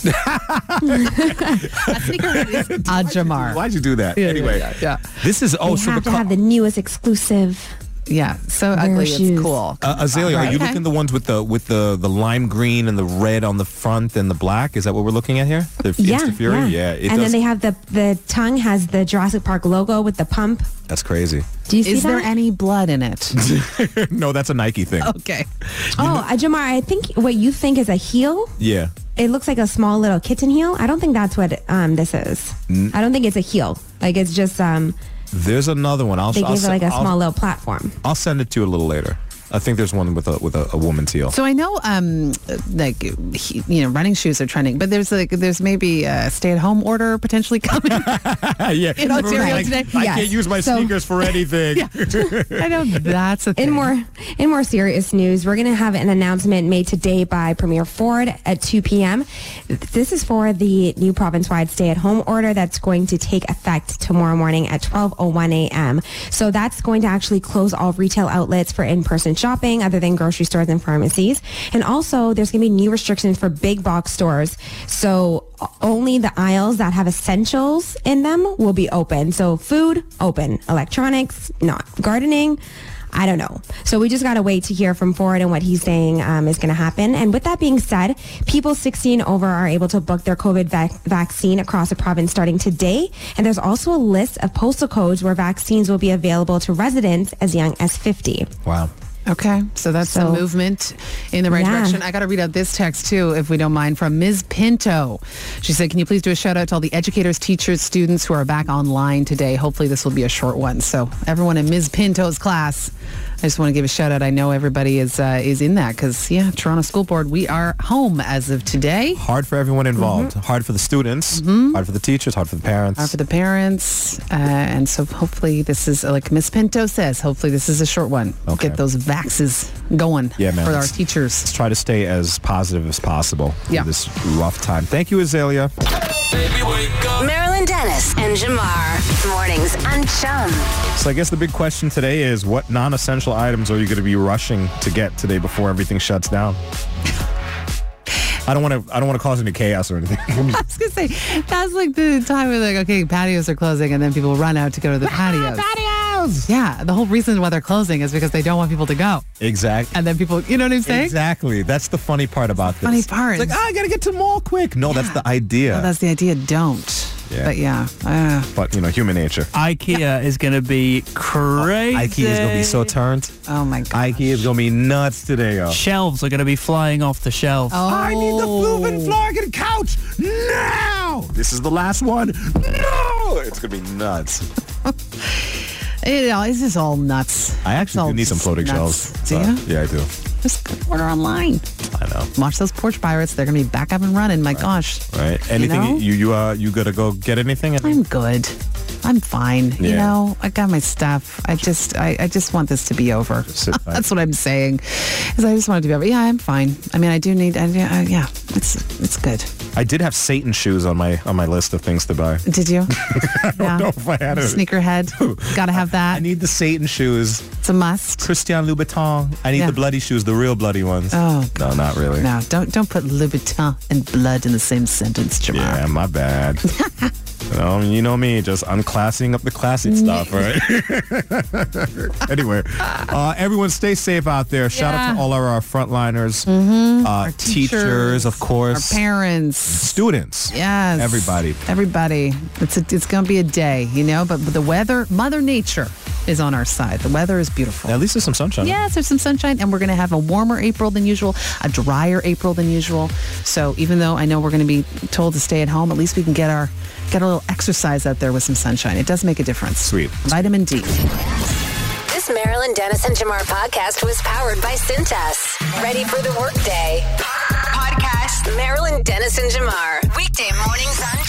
A sneakerhead is a Jamar. Why'd you do that? Anyway, Yeah. this is They have to have the newest exclusive. Yeah, so Rare ugly, shoes. it's cool. Azalea, are you Okay. looking at the ones with the lime green and the red on the front and the black? Is that what we're looking at here? The Insta Fury? Yeah, it and does. then they have the tongue has the Jurassic Park logo with the pump. That's crazy. Do you see Is there that? any blood in it? No, that's a Nike thing. Okay. Jamar, I think what you think is a heel. Yeah. It looks like a small little kitten heel. I don't think that's what this is. I don't think it's a heel. It's just There's another one. they gave it a small little platform. I'll send it to you a little later. I think there's one with a woman's heel. So I know, running shoes are trending, but there's maybe a stay-at-home order potentially coming Yeah. in Ontario Like, today. I can't use my sneakers for anything. I know that's a thing. In more serious news, we're going to have an announcement made today by Premier Ford at 2 p.m. This is for the new province-wide stay-at-home order that's going to take effect tomorrow morning at 12:01 a.m. So that's going to actually close all retail outlets for in-person shopping other than grocery stores and pharmacies. And also, there's going to be new restrictions for big box stores. So only the aisles that have essentials in them will be open. So food, open. Electronics, not. Gardening, I don't know. So we just got to wait to hear from Ford and what he's saying is going to happen. And with that being said, people 16 over are able to book their COVID vaccine across the province starting today. And there's also a list of postal codes where vaccines will be available to residents as young as 50. Wow. Okay, so that's a movement in the right direction. I got to read out this text, too, if we don't mind, from Ms. Pinto. She said, can you please do a shout-out to all the educators, teachers, students who are back online today? Hopefully this will be a short one. So everyone in Ms. Pinto's class, I just want to give a shout-out. I know everybody is in that because, Toronto School Board, we are home as of today. Hard for everyone involved. Hard for the students. Hard for the teachers. Hard for the parents. Hard for the parents. And so hopefully this is, like Ms. Pinto says, hopefully this is a short one. Okay. Get those vaxes going for our teachers. Let's try to stay as positive as possible through this rough time. Thank you, Azalea. Marilyn Dennis and Jamar. Mornings on Chum. So I guess the big question today is, what non-essential items are you going to be rushing to get today before everything shuts down? I don't want to cause any chaos or anything. I was going to say, that's like the time where like, okay, patios are closing and then people run out to go to the patios. Patios! Yeah, the whole reason why they're closing is because they don't want people to go. Exactly. And then people, you know what I'm saying? Exactly. That's the funny part about this. Funny part. It's like, I got to get to the mall quick. No, that's the idea. No, that's the idea. Don't. Yeah. But But, human nature. IKEA is going to be crazy. IKEA is going to be so turned. Oh, my God. IKEA is going to be nuts today, yo. Shelves are going to be flying off the shelves. Oh. I need the Fluvenflagen couch now. This is the last one. No. It's going to be nuts. It's just all nuts. I actually do need some floating shelves. Do you? Yeah, I do. Just order online. I know. Watch those porch pirates. They're going to be back up and running. My gosh. Right. Anything you got to go get anything? I'm good. I'm fine. Yeah. You know, I got my stuff. I just want this to be over. That's what I'm saying. Is I just want it to be over. Yeah, I'm fine. I mean, I do need. Yeah, it's good. I did have Satan shoes on my list of things to buy. Did you? I don't know if I had it. Sneakerhead. Got to have that. I need the Satan shoes. It's a must. Christian Louboutin. I need the bloody shoes, the real bloody ones. Oh, no, not really. No, don't put Louboutin and blood in the same sentence, Jamar. Yeah, my bad. You know me, just unclassing up the classic stuff, right? Anyway, everyone stay safe out there. Shout out to all our frontliners, our teachers, of course, our parents, students. Yes. Everybody. It's going to be a day, but the weather, Mother Nature is on our side. The weather is beautiful. At least there's some sunshine. Yes, there's some sunshine, and we're going to have a warmer April than usual, a drier April than usual. So even though I know we're going to be told to stay at home, at least we can get a little exercise out there with some sunshine. It does make a difference. Sweet. Vitamin D. This Marilyn Dennis and Jamar podcast was powered by Cintas. Ready for the workday. Podcast Marilyn Dennis and Jamar. Weekday mornings on